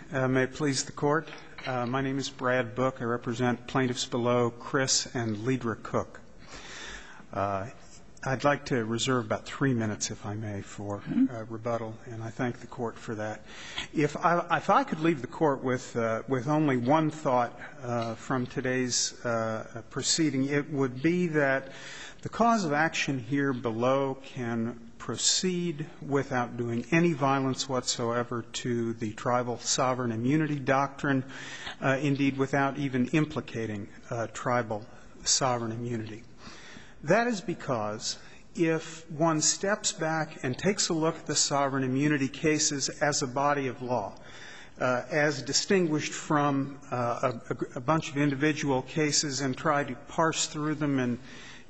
May it please the Court. My name is Brad Book. I represent plaintiffs below Chris and Ledra Cook. I'd like to reserve about 3 minutes, if I may, for rebuttal, and I thank the Court for that. If I could leave the Court with only one thought from today's proceeding, it would be that the cause of action here below can proceed without doing any violence whatsoever to the tribal sovereign immunity doctrine, indeed without even implicating tribal sovereign immunity. That is because if one steps back and takes a look at the sovereign immunity cases as a body of law, as distinguished from a bunch of individual cases, and try to parse through them and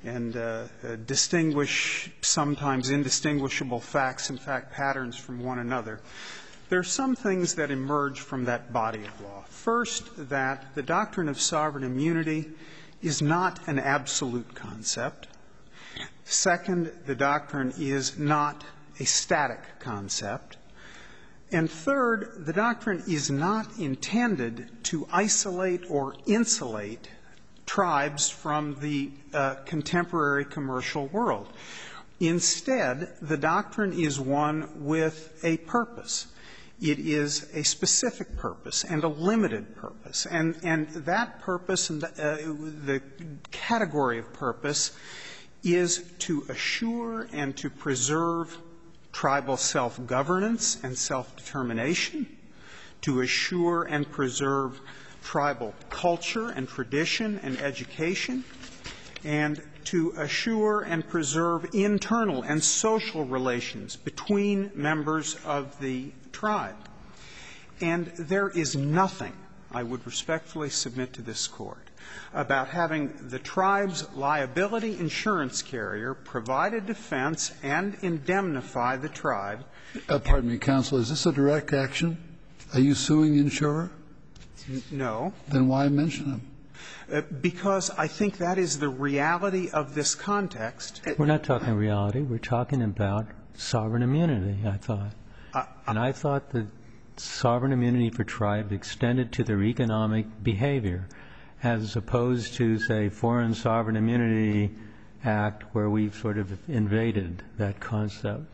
distinguish sometimes indistinguishable facts and fact patterns from one another, there are some things that emerge from that body of law. First, that the doctrine of sovereign immunity is not an absolute concept. Second, the doctrine is not a static concept. And third, the doctrine is not intended to isolate or insulate tribes from the contemporary commercial world. Instead, the doctrine is one with a purpose. It is a specific purpose and a limited purpose. And that purpose and the category of purpose is to assure and to preserve tribal self-governance and self-determination, to assure and preserve tribal culture and tradition and education, and to assure and preserve internal and social relations between members of the tribe. And there is nothing, I would respectfully submit to this Court, about having the tribe's liability insurance carrier provide a defense and indemnify the tribe. Pardon me, counsel, is this a direct action? Are you suing the insurer? No. Then why mention them? Because I think that is the reality of this context. We're not talking reality. We're talking about sovereign immunity, I thought. And I thought that sovereign immunity for tribes extended to their economic behavior, as opposed to, say, Foreign Sovereign Immunity Act, where we've sort of invaded that concept.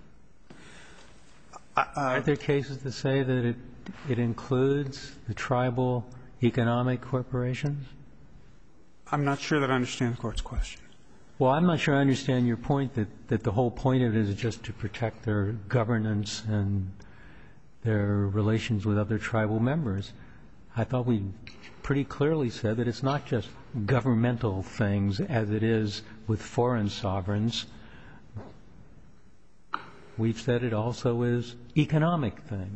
Are there cases that say that it includes the tribal economic corporations? I'm not sure that I understand the Court's question. Well, I'm not sure I understand your point that the whole point of it is just to protect their governance and their relations with other tribal members. I thought we pretty clearly said that it's not just governmental things as it is with foreign sovereigns. We've said it also is economic thing.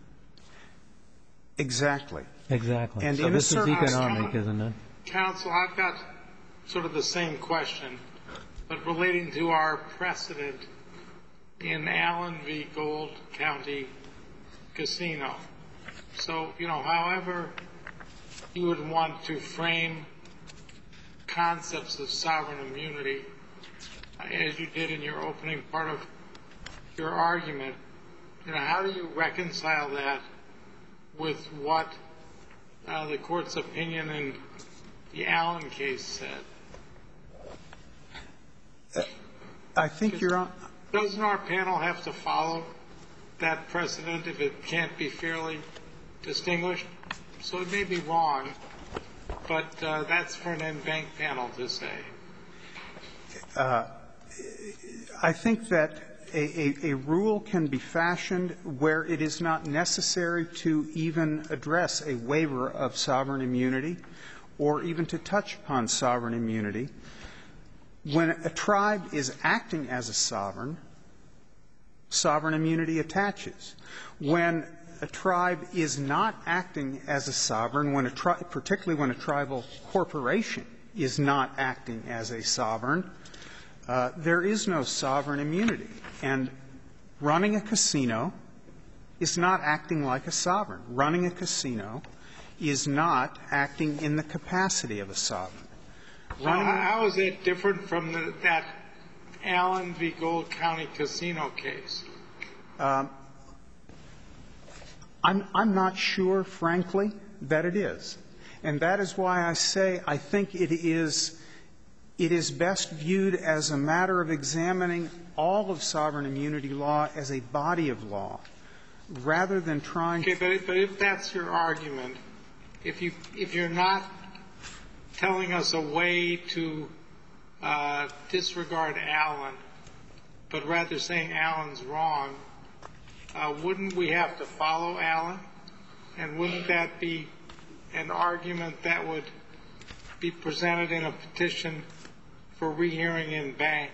Exactly. Exactly. And so this is economic, isn't it? Counsel, I've got sort of the same question, but relating to our precedent in Allen v. Gold County Casino. So, however you would want to frame concepts of sovereign immunity, as you did in your opening part of your argument, how do you reconcile that with what the Court's opinion in the Allen case said? I think you're on. Doesn't our panel have to follow that precedent if it can't be fairly distinguished? So it may be wrong, but that's for an en banc panel to say. I think that a rule can be fashioned where it is not necessary to even address a waiver of sovereign immunity or even to touch upon sovereign immunity. When a tribe is acting as a sovereign, sovereign immunity attaches. When a tribe is not acting as a sovereign, particularly when a tribal corporation is not acting as a sovereign, there is no sovereign immunity. And running a casino is not acting like a sovereign. Running a casino is not acting in the capacity of a sovereign. So how is it different from that Allen v. Gold County Casino case? I'm not sure, frankly, that it is. And that is why I say I think it is best viewed as a matter of examining all of sovereign immunity law as a body of law, rather than trying to... Okay, but if that's your argument, if you're not telling us a way to disregard Allen, but rather saying Allen's wrong, wouldn't we have to follow Allen? And wouldn't that be an argument that would be presented in a petition for rehearing in bank?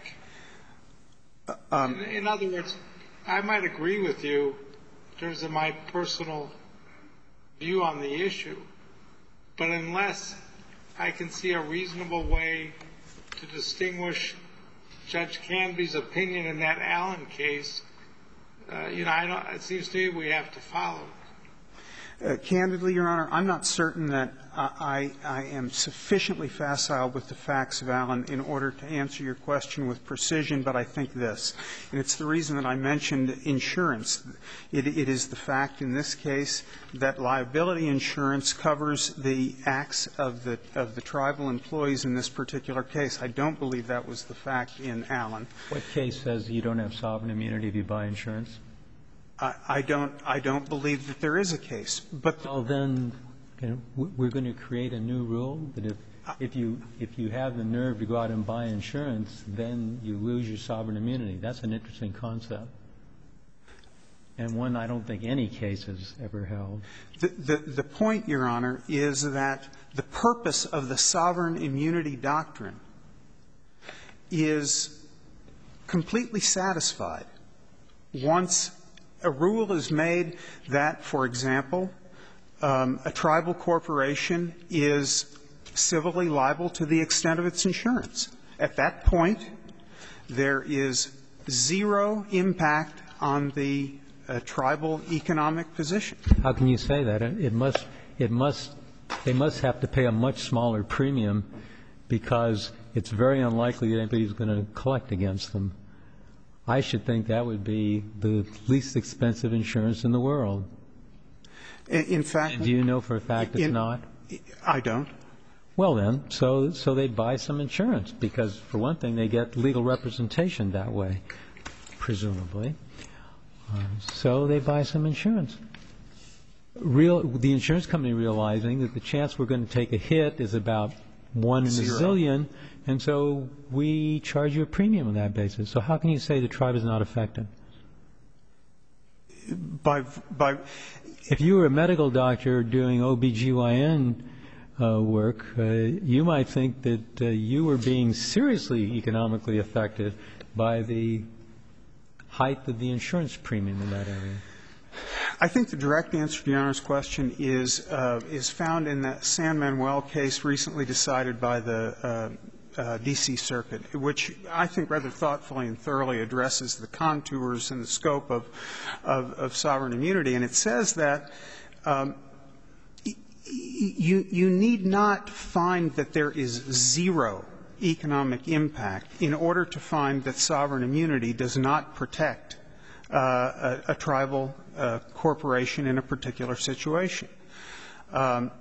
In other words, I might agree with you in terms of my personal view on the issue, but unless I can see a reasonable way to distinguish Judge Canby's opinion in that Allen case, it seems to me we have to follow. Candidly, Your Honor, I'm not certain that I am sufficiently facile with the facts of Allen in order to answer your question with precision, but I think this. And it's the reason that I mentioned insurance. It is the fact in this case that liability insurance covers the acts of the tribal employees in this particular case. I don't believe that was the fact in Allen. What case says you don't have sovereign immunity if you buy insurance? I don't believe that there is a case. But well, then we're going to create a new rule that if you have the nerve to go out and buy insurance, then you lose your sovereign immunity. That's an interesting concept, and one I don't think any case has ever held. The point, Your Honor, is that the purpose of the sovereign immunity doctrine is completely satisfied once a rule is made that, for example, a tribal corporation is civilly liable to the extent of its insurance. At that point, there is zero impact on the tribal economic position. How can you say that? They must have to pay a much smaller premium because it's very unlikely that anybody's going to collect against them. I should think that would be the least expensive insurance in the world. In fact, do you know for a fact it's not? I don't. Well, then, so they buy some insurance because, for one thing, they get legal representation that way, presumably. So they buy some insurance. The insurance company realizing that the chance we're going to take a hit is about 1 in a zillion, and so we charge you a premium on that basis. So how can you say the tribe is not affected? If you were a medical doctor doing OBGYN work, you might think that you were being seriously economically affected by the height of the insurance premium in that area. I think the direct answer to Your Honor's question is found in the San Manuel case recently decided by the D.C. Circuit, which I think rather thoughtfully and thoroughly addresses the contours and the scope of sovereign immunity. And it says that you need not find that there is zero economic impact in order to find that sovereign immunity does not protect a tribal corporation in a particular situation. And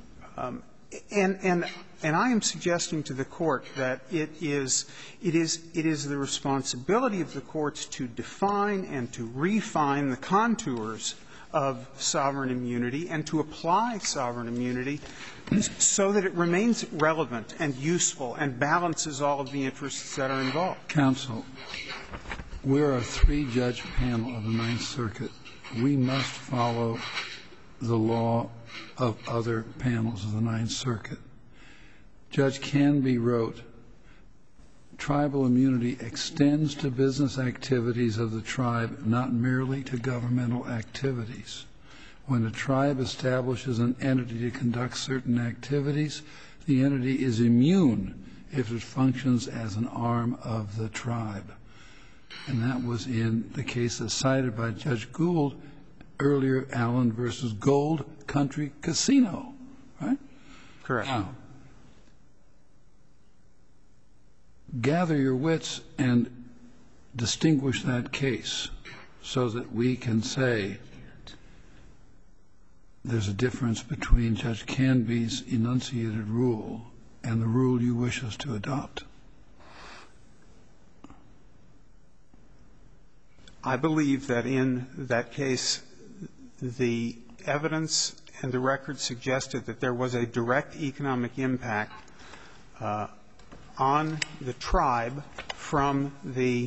I am suggesting to the Court that it is the responsibility of the courts to define and to refine the contours of sovereign immunity and to apply sovereign immunity so that it remains relevant and useful and balances all of the interests that are involved. Counsel, we're a 3-judge panel of the Ninth Circuit. We must follow the law of other panels of the Ninth Circuit. Judge Canby wrote, tribal immunity extends to business activities of the tribe, not merely to governmental activities. When a tribe establishes an entity to conduct certain activities, the entity is immune if it functions as an arm of the tribe. And that was in the case cited by Judge Gould earlier, Allen versus Gold Country Casino, right? Correct. Now, gather your wits and distinguish that case so that we can say there's a difference between Judge Canby's enunciated rule and the rule you wish us to adopt? I believe that in that case, the evidence and the record suggested that there was a direct economic impact on the tribe from the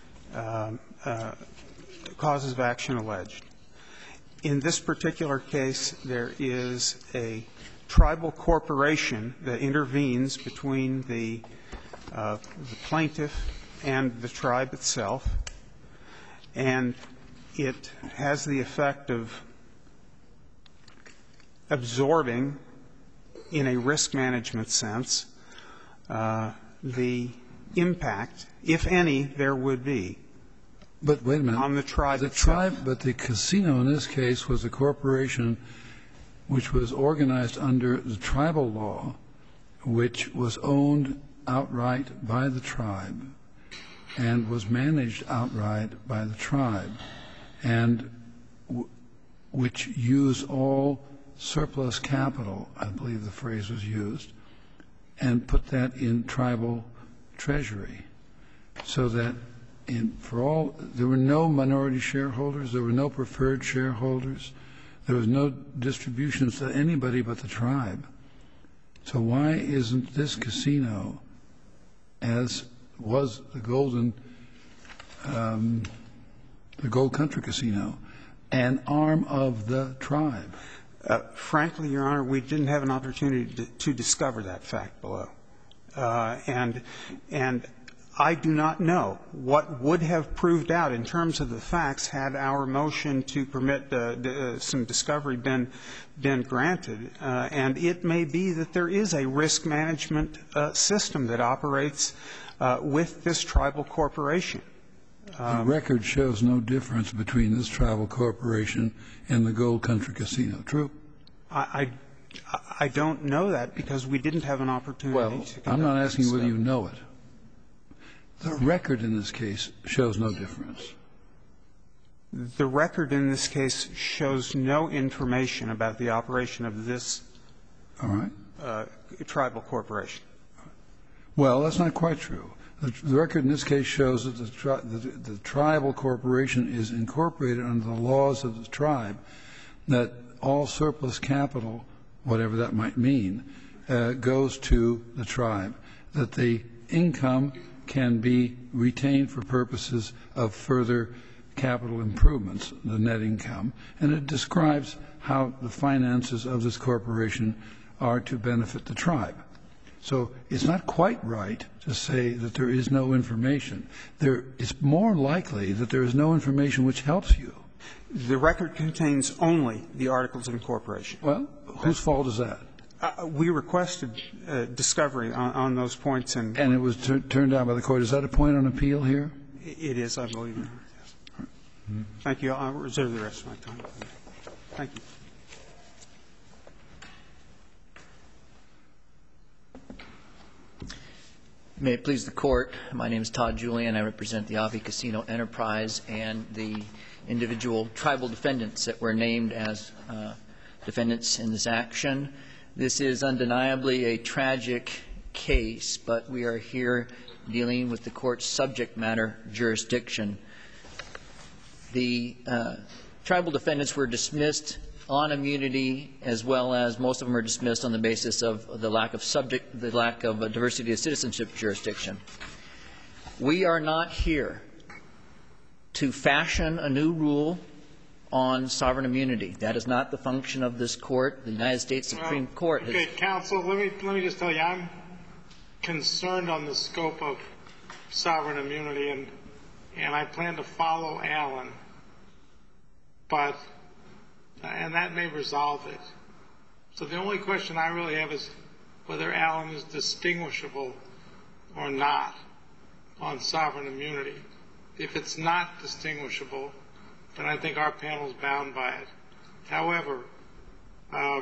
causes of action alleged. In this particular case, there is a tribal corporation that intervenes between the plaintiff and the tribe itself, and it has the effect of absorbing, in a risk management sense, the impact, if any, there would be. But wait a minute. On the tribe itself. But the casino in this case was a corporation which was organized under the tribal law, which was owned outright by the tribe and was managed outright by the tribe, and which used all surplus capital, I believe the phrase was used, and put that in tribal treasury, so that there were no minority shareholders, there were no preferred shareholders, there was no distributions to anybody but the tribe. So why isn't this casino, as was the Gold Country Casino, an arm of the tribe? Frankly, Your Honor, we didn't have an opportunity to discover that fact below. And I do not know what would have proved out in terms of the facts had our motion to permit some discovery been granted. And it may be that there is a risk management system that operates with this tribal corporation. The record shows no difference between this tribal corporation and the Gold Country Casino. True? I don't know that because we didn't have an opportunity to conduct. I'm not asking you whether you know it. The record in this case shows no difference. The record in this case shows no information about the operation of this tribal corporation. Well, that's not quite true. The record in this case shows that the tribal corporation is incorporated under the laws of the tribe, that all surplus capital, whatever that might mean, goes to the tribe, that the income can be retained for purposes of further capital improvements, the net income, and it describes how the finances of this corporation are to benefit the tribe. So it's not quite right to say that there is no information. It's more likely that there is no information which helps you. The record contains only the articles of incorporation. Well, whose fault is that? We requested discovery on those points. And it was turned down by the court. Is that a point on appeal here? It is, I believe. Yes. Thank you. I'll reserve the rest of my time. Thank you. May it please the Court, my name is Todd Julian. I represent the Avi Casino Enterprise and the individual tribal defendants that were named as defendants in this action. This is undeniably a tragic case, but we are here dealing with the Court's subject matter jurisdiction. The tribal defendants were dismissed on immunity, as well as most of them are dismissed on the basis of the lack of a diversity of citizenship jurisdiction. We are not here to fashion a new rule on sovereign immunity. That is not the function of this Court. The United States Supreme Court has... Okay, counsel, let me just tell you, I'm concerned on the scope of sovereign immunity, and I plan to follow Allen, and that may resolve it. So the only question I really have is whether Allen is distinguishable or not on sovereign immunity. If it's not distinguishable, then I think our panel is bound by it. However, an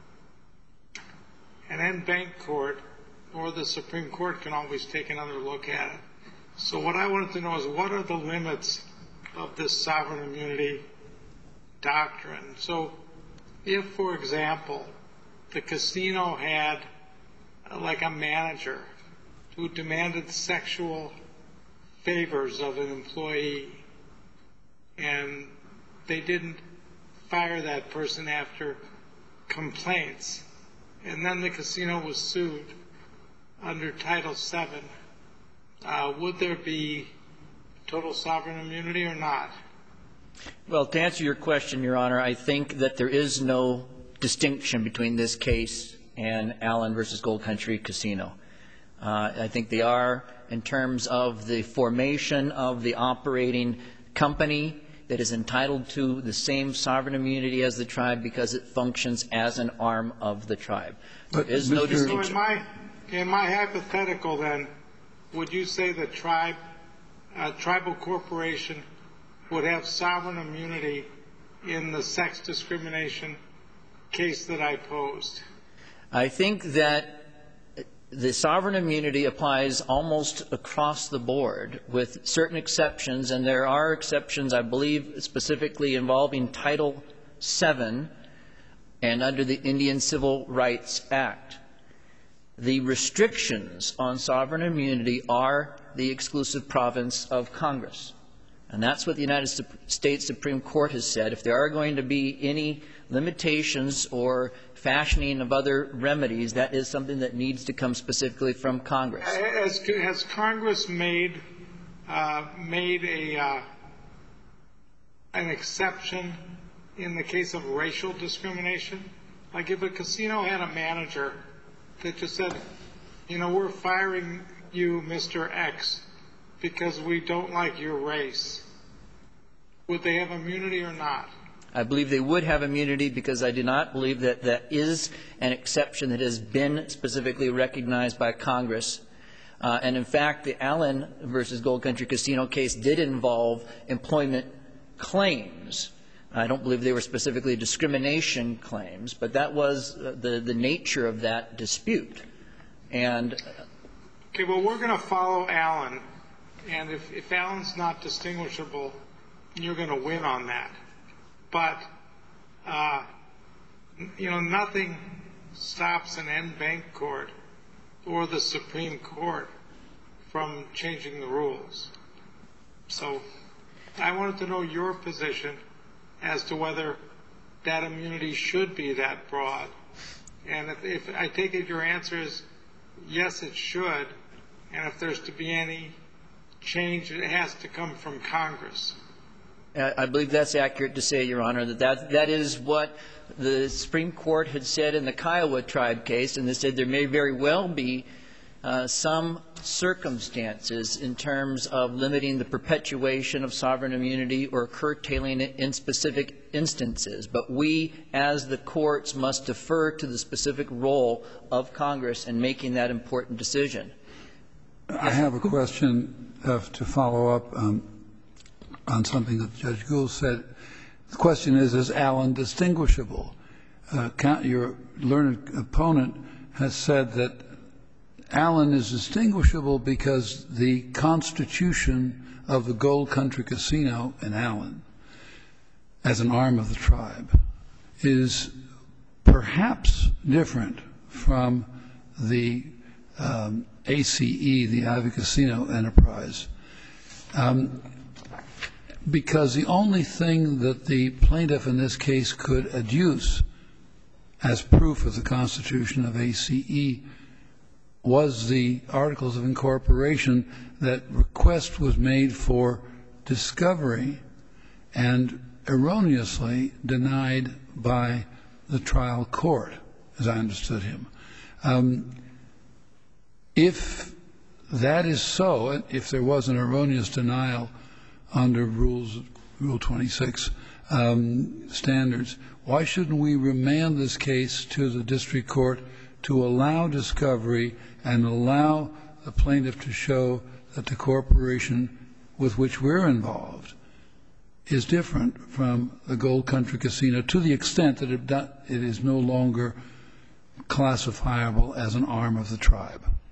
en banc court or the Supreme Court can always take another look at it. So what I wanted to know is, what are the limits of this sovereign immunity doctrine? So if, for example, the casino had like a manager who demanded sexual favors of an employee, and they didn't fire that person after complaints, and then the casino was sued under Title VII, would there be total sovereign immunity or not? Well, to answer your question, Your Honor, I think that there is no distinction between this case and Allen versus Gold Country Casino. I think they are, in terms of the formation of the operating company that is entitled to the same sovereign immunity as the tribe because it functions as an arm of the tribe. There is no distinction. So in my hypothetical, then, would you say that tribal corporation would have sovereign immunity in the sex discrimination case that I posed? I think that the sovereign immunity applies almost across the board with certain exceptions, and there are exceptions, I believe, specifically involving Title VII and under the Indian Civil Rights Act. The restrictions on sovereign immunity are the exclusive province of Congress. And that's what the United States Supreme Court has said. If there are going to be any limitations or fashioning of other remedies, that is something that needs to come specifically from Congress. Has Congress made an exception in the case of racial discrimination? Like if a casino had a manager that just said, you know, we're firing you, Mr. X, because we don't like your race, would they have immunity or not? I believe they would have immunity because I do not believe that that is an exception that has been specifically recognized by Congress. And in fact, the Allen versus Gold Country Casino case did involve employment claims. I don't believe they were specifically discrimination claims, but that was the nature of that dispute. And okay, well, we're going to follow Allen, and if Allen's not distinguishable, you're going to win on that. But, you know, nothing stops an en banc court or the Supreme Court from changing the rules. So I wanted to know your position as to whether that immunity should be that broad. And if I take it your answer is yes, it should, and if there's to be any change, it has to come from Congress. I believe that's accurate to say, Your Honor, that is what the Supreme Court had said in the Kiowa tribe case, and they said there may very well be some circumstances in terms of limiting the perpetuation of sovereign immunity or curtailing it in specific instances. But we, as the courts, must defer to the specific role of Congress in making that important decision. I have a question to follow up on something that Judge Gould said. The question is Allen distinguishable? Your learned opponent has said that Allen is distinguishable because the constitution of the Gold Country Casino in Allen, as an arm of the tribe, is perhaps different from the ACE, the Ivy Casino enterprise, because the only thing that the plaintiff in this case could adduce as proof of the constitution of ACE was the Articles of Incorporation that request was made for discovery and erroneously denied by the trial court, as I understood him. If that is so, if there was an erroneous denial under Rule 26 standards, why shouldn't we remand this case to the district court to allow discovery and allow the plaintiff to show that the corporation with which we're involved is different from the Gold Country Casino to the extent that it is no longer classifiable as an arm of the tribe?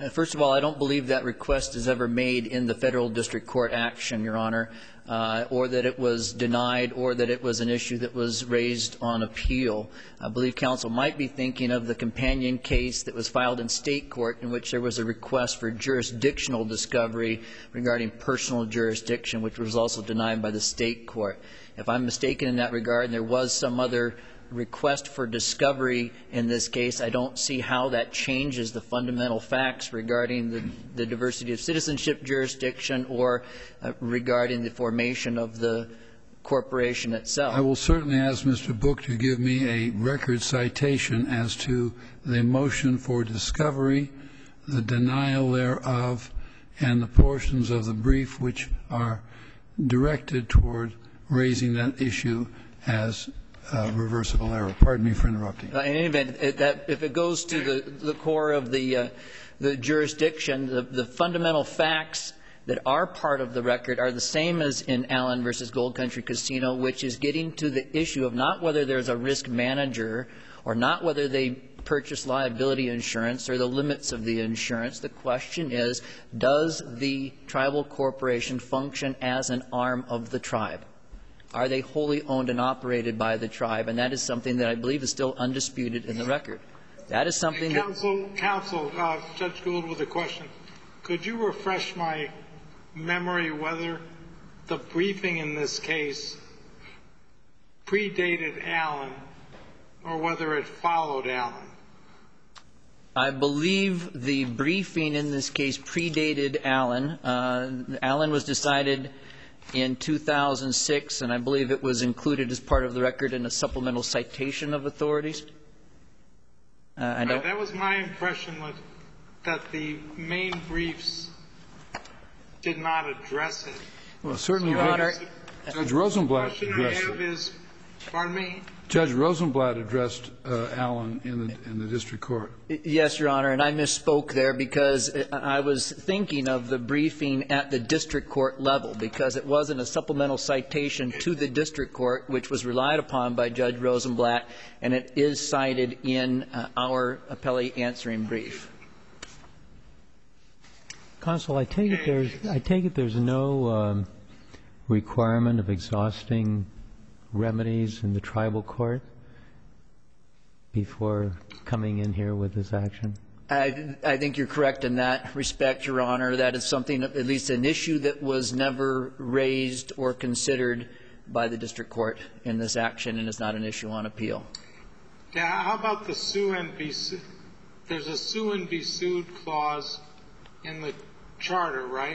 First of all, I don't believe that request is ever made in the federal district court action, Your Honor, or that it was denied or that it was an issue that was raised on appeal. I believe counsel might be thinking of the companion case that was filed in state court in which there was a request for jurisdictional discovery regarding personal jurisdiction, which was also denied by the state court. If I'm mistaken in that regard and there was some other request for discovery in this case, I don't see how that changes the fundamental facts regarding the diversity of citizenship jurisdiction or regarding the formation of the corporation itself. I will certainly ask Mr. Book to give me a record citation as to the motion for discovery, the denial thereof, and the portions of the brief which are directed toward raising that issue as reversible error. Pardon me for interrupting. In any event, if it goes to the core of the jurisdiction, the fundamental facts that are part of the record are the same as in Allen versus Gold Country Casino, which is getting to the issue of not whether there's a risk manager or not whether they purchase liability insurance or the limits of the insurance. The question is, does the tribal corporation function as an arm of the tribe? Are they wholly owned and operated by the tribe? And that is something that I believe is still undisputed in the record. That is something Counsel, Judge Gould with a question. Could you refresh my memory whether the briefing in this case predated Allen or whether it followed Allen? I believe the briefing in this case predated Allen. Allen was decided in 2006, and I believe it was included as part of the record in a supplemental citation of authorities. That was my impression, that the main briefs did not address it. Well, certainly, Your Honor, Judge Rosenblatt addressed it. Pardon me? Judge Rosenblatt addressed Allen in the district court. Yes, Your Honor, and I misspoke there because I was thinking of the briefing at the district court level because it wasn't a supplemental citation to the district court, which was relied upon by Judge Rosenblatt, and it is cited in our appellee answering brief. Counsel, I take it there's no requirement of exhausting remedies in the tribal court before coming in here with this action? I think you're correct in that respect, Your Honor. That is something, at least an issue that was never raised or considered by the district court in this action and is not an issue on appeal. Yeah, how about the sue and be sued? There's a sue and be sued clause in the charter, right?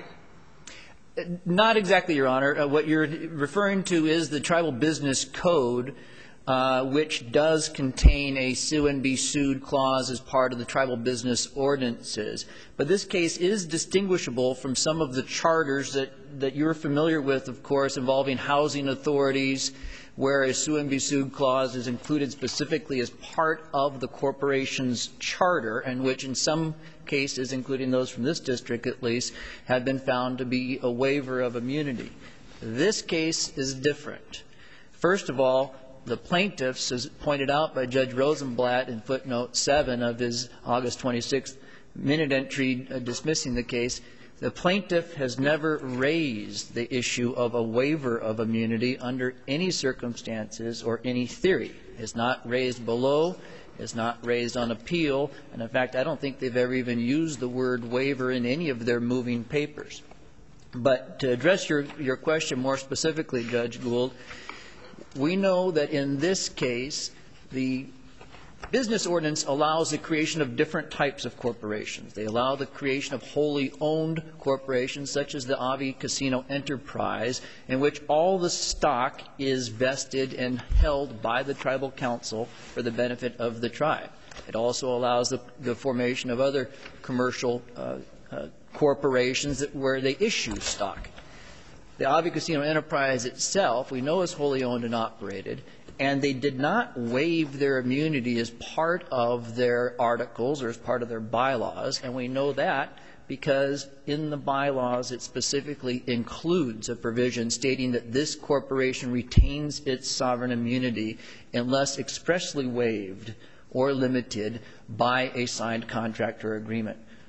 Not exactly, Your Honor. What you're referring to is the Tribal Business Code, which does contain a sue and be sued clause as part of the tribal business ordinances. But this case is distinguishable from some of the charters that you're familiar with, of course, involving housing authorities, where a sue and be sued clause is included specifically as part of the corporation's charter, and which in some cases, including those from this district at least, have been found to be a waiver of immunity. This case is different. First of all, the plaintiffs, as pointed out by Judge Rosenblatt in footnote 7 of his August 26th minute entry dismissing the case, the plaintiff has never raised the issue of a waiver of immunity under any circumstances or any theory. It's not raised below. It's not raised on appeal. And, in fact, I don't think they've ever even used the word waiver in any of their moving papers. But to address your question more specifically, Judge Gould, we know that in this case, the business ordinance allows the creation of different types of corporations. They allow the creation of wholly owned corporations, such as the Avi Casino Enterprise, in which all the stock is vested and held by the tribal council for the benefit of the tribe. It also allows the formation of other commercial corporations where they issue stock. The Avi Casino Enterprise itself, we know, is wholly owned and operated, and they did not waive their immunity as part of their articles or as part of their bylaws, and we know that because in the bylaws it specifically includes a provision stating that this corporation retains its sovereign immunity unless expressly waived or limited by a signed contract or agreement.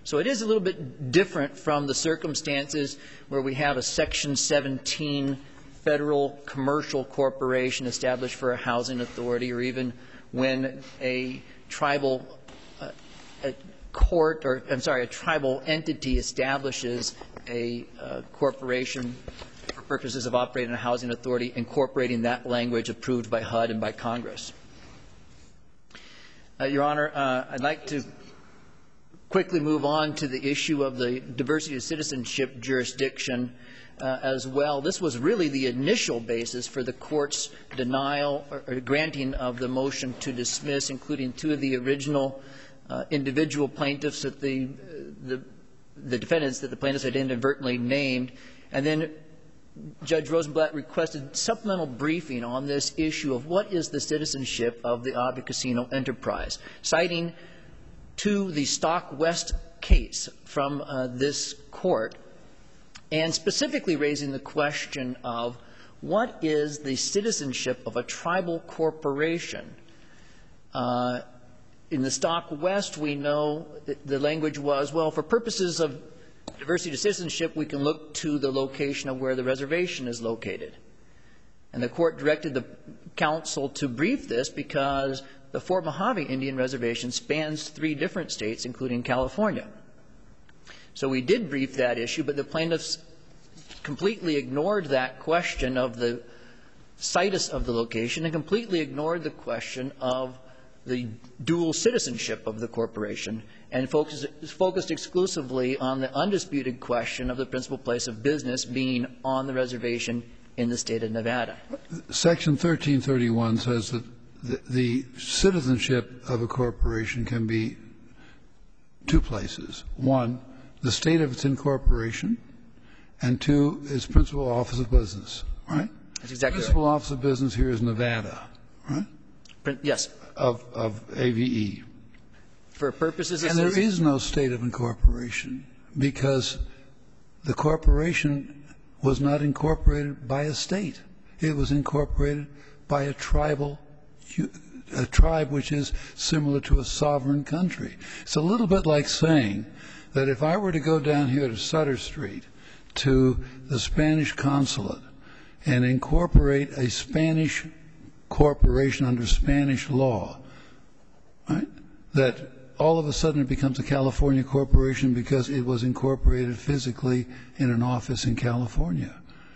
So it is a little bit different from the circumstances where we have a Section 17 federal commercial corporation established for a housing authority, or even when a tribal a tribal entity establishes a corporation for purposes of operating a housing authority, incorporating that language approved by HUD and by Congress. Your Honor, I'd like to quickly move on to the issue of the diversity of citizenship jurisdiction as well. This was really the initial basis for the Court's denial or granting of the motion to dismiss, including two of the original individual plaintiffs that the defendants that the plaintiffs had inadvertently named. And then Judge Rosenblatt requested supplemental briefing on this issue of what is the citizenship of the Avi Casino enterprise, citing to the Stock West case from this court, and specifically raising the question of what is the citizenship of a tribal corporation. In the Stock West, we know that the language was, well, for purposes of diversity of citizenship, we can look to the location of where the reservation is located. And the Court directed the counsel to brief this because the Fort Mojave Indian Reservation spans 3 different states, including California. So we did brief that issue, but the plaintiffs completely ignored that question of the situs of the location and completely ignored the question of the dual citizenship of the corporation, and focused exclusively on the undisputed question of the principal place of business being on the reservation in the state of Nevada. Section 1331 says that the citizenship of a corporation can be 2 places. 1, the state of its incorporation, and 2, its principal office of business, right? That's exactly principal right. office of business here is Nevada, right? Yes. Of AVE. For purposes of And there is no state of incorporation because the corporation was not incorporated by a state. It was incorporated by a tribe which is similar to a sovereign country. It's a little bit like saying that if I were to go down here to Sutter Street to the Spanish consulate and incorporate a Spanish corporation under Spanish law, right, that all of a sudden it becomes a California corporation because it was incorporated physically in an office in California.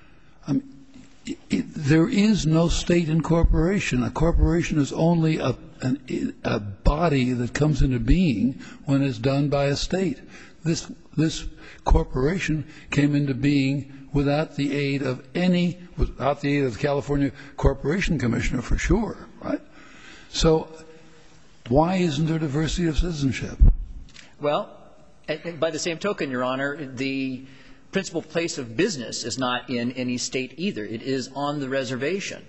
There is no state incorporation. A corporation is only a body that comes into being when it's done by a state. This corporation came into being without the aid of the California Corporation Commissioner, for sure, right? So why isn't there diversity of citizenship? Well, by the same token, Your Honor, the principal place of business is not in any state either. It is on the reservation.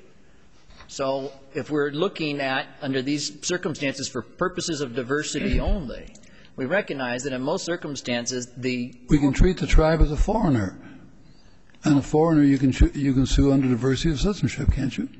So if we're looking at, under these circumstances, for purposes of diversity only, we recognize that in most circumstances we can treat the tribe as a foreigner. And a foreigner you can sue under diversity of citizenship, can't you?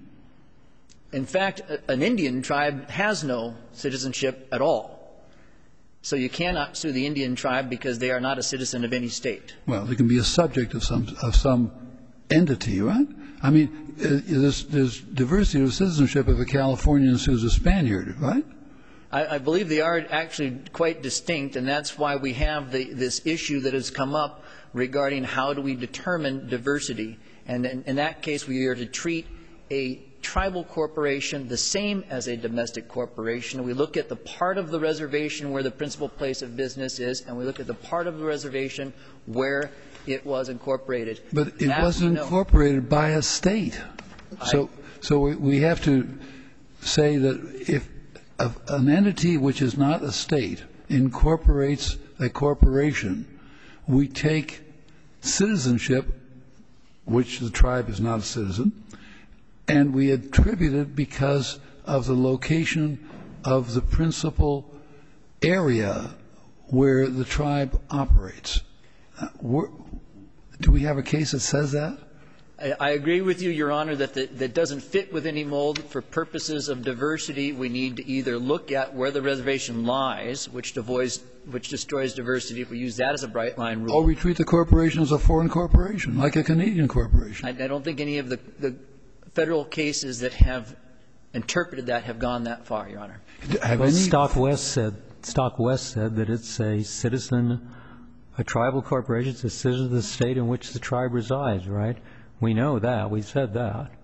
In fact, an Indian tribe has no citizenship at all. So you cannot sue the Indian tribe because they are not a citizen of any state. Well, they can be a subject of some entity, right? I mean, there's diversity of citizenship if a Californian sues a Spaniard, right? I believe they are actually quite distinct, and that's why we have this issue that has come up regarding how do we determine diversity. And in that case, we are to treat a tribal corporation the same as a domestic corporation. We look at the part of the reservation where the principal place of business is, and we look at the part of the reservation where it was incorporated. But it wasn't incorporated by a state. So we have to say that if an entity which is not a state incorporates a corporation, we take citizenship, which the tribe is not a citizen, and we attribute it because of the location of the principal area where the tribe operates. Do we have a case that says that? I agree with you, Your Honor, that that doesn't fit with any mold. For purposes of diversity, we need to either look at where the reservation lies, which destroys diversity, if we use that as a bright line rule. Or we treat the corporation as a foreign corporation, like a Canadian corporation. I don't think any of the Federal cases that have interpreted that have gone that far, Your Honor. Well, Stock West said that it's a citizen, a tribal corporation, it's a citizen of the state in which the tribe resides, right? We know that. We said that.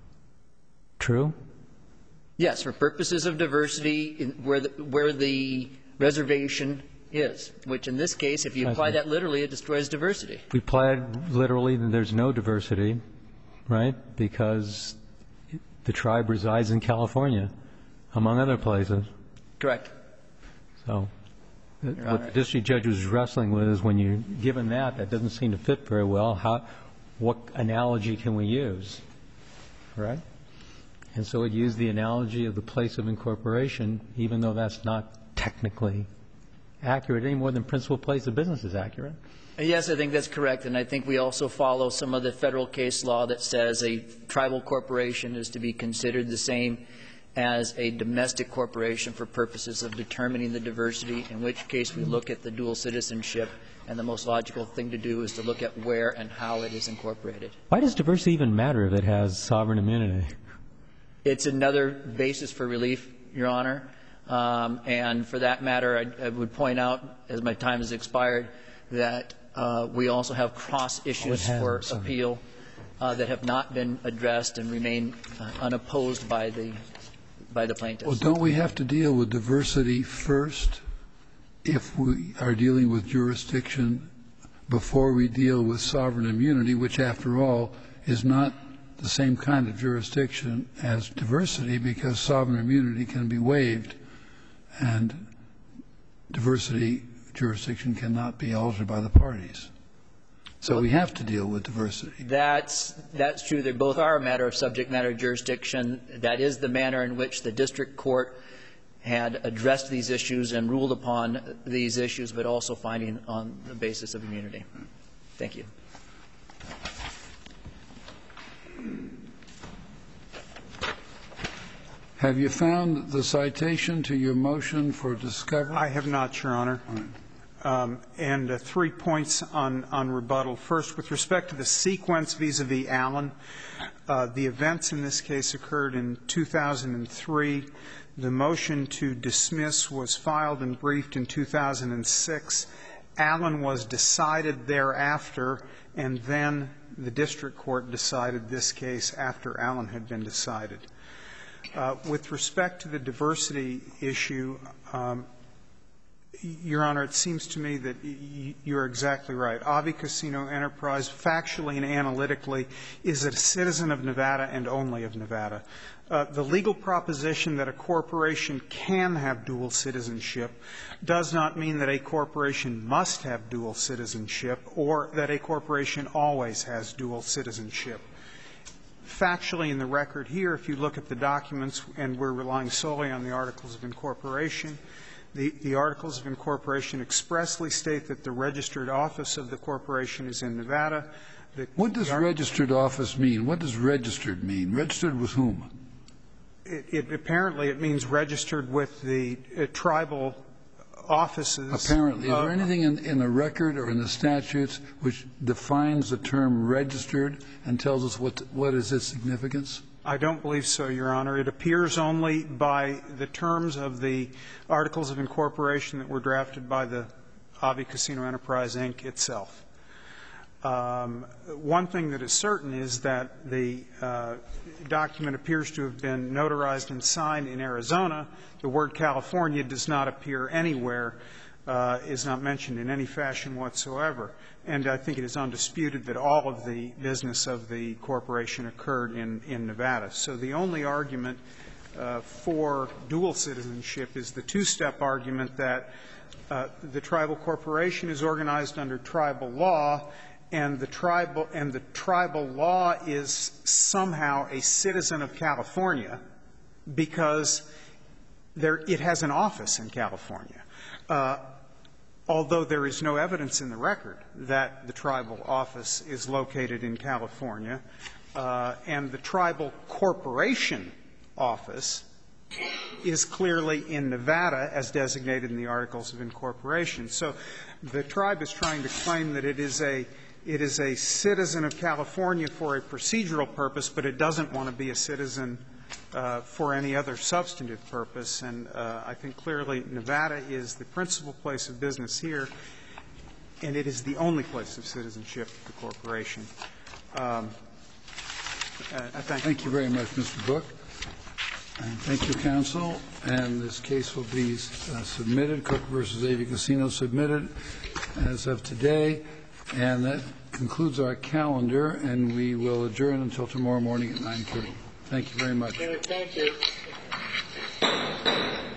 True? Yes, for purposes of diversity, where the reservation is, which in this case, if you apply that literally, it destroys diversity. If we apply it literally, then there's no diversity, right? Because the tribe resides in California, among other places. Correct. So what the district judge was wrestling with is when you're given that doesn't seem to fit very well. What analogy can we use, right? And so it used the analogy of the place of incorporation, even though that's not technically accurate any more than principal place of business is accurate. Yes, I think that's correct, and I think we also follow some of the Federal case law that says a tribal corporation is to be considered the same as a domestic corporation for purposes of determining the diversity, in which case we look at the dual citizenship, and the most logical thing to do is to look at where and how it is incorporated. Why does diversity even matter if it has sovereign immunity? It's another basis for relief, Your Honor, and for that matter, I would point out, as my time has expired, that we also have cross issues for appeal that have not been addressed and remain unopposed by the plaintiffs. Well, don't we have to deal with diversity first if we are dealing with jurisdiction before we deal with sovereign immunity, which, after all, is not the same kind of jurisdiction as diversity, because sovereign immunity can be waived and diversity jurisdiction cannot be altered by the parties. So we have to deal with diversity. That's true. They both are a matter of subject matter jurisdiction. That is the manner in which the district court had addressed these issues and ruled upon these issues, but also finding on the basis of immunity. Thank you. Have you found the citation to your motion for discovery? I have not, Your Honor. And 3 points on rebuttal. First, with respect to the sequence vis-a-vis Allen, the events in this case occurred in 2003. The motion to dismiss was filed and briefed in 2006. Allen was decided thereafter, and then the district court decided this case after Allen had been decided. With respect to the diversity issue, Your Honor, it seems to me that you're exactly right. Avi Casino Enterprise, factually and analytically, is a citizen of Nevada and only of Nevada. The legal proposition that a corporation can have dual citizenship does not mean that a corporation must have dual citizenship or that a corporation always has dual citizenship. Factually, in the record here, if you look at the documents, and we're relying solely on the Articles of Incorporation, the Articles of Incorporation expressly state that the registered office of the corporation is in Nevada. What does registered office mean? What does registered mean? Registered with whom? Apparently, it means registered with the tribal offices. Apparently. Is there anything in the record or in the statutes which defines the term registered and tells us what is its significance? I don't believe so, Your Honor. It appears only by the terms of the Articles of Incorporation that were drafted by the Avi Casino Enterprise, Inc. itself. One thing that is certain is that the document appears to have been notarized and signed in Arizona. The word California does not appear anywhere, is not mentioned in any fashion whatsoever. And I think it is undisputed that all of the business of the corporation occurred in Nevada. So the only argument for dual citizenship is the two-step argument that the tribal corporation is organized under tribal law, and the tribal law is somehow a citizen of California because it has an office in California. although there is no evidence in the record that the tribal office is located in California, and the tribal corporation office is clearly in Nevada as designated in the Articles of Incorporation. So the tribe is trying to claim that it is a citizen of California for a procedural purpose, but it doesn't want to be a citizen for any other substantive purpose. And I think clearly Nevada is the principal place of business here, and it is the only place of citizenship of the corporation. I thank you very much, Mr. Book. And thank you, counsel. And this case will be submitted, Cook v. Avi Casino, submitted as of today. And that concludes our calendar, and we will adjourn until tomorrow morning at 9:30. Thank you very much. Thank you.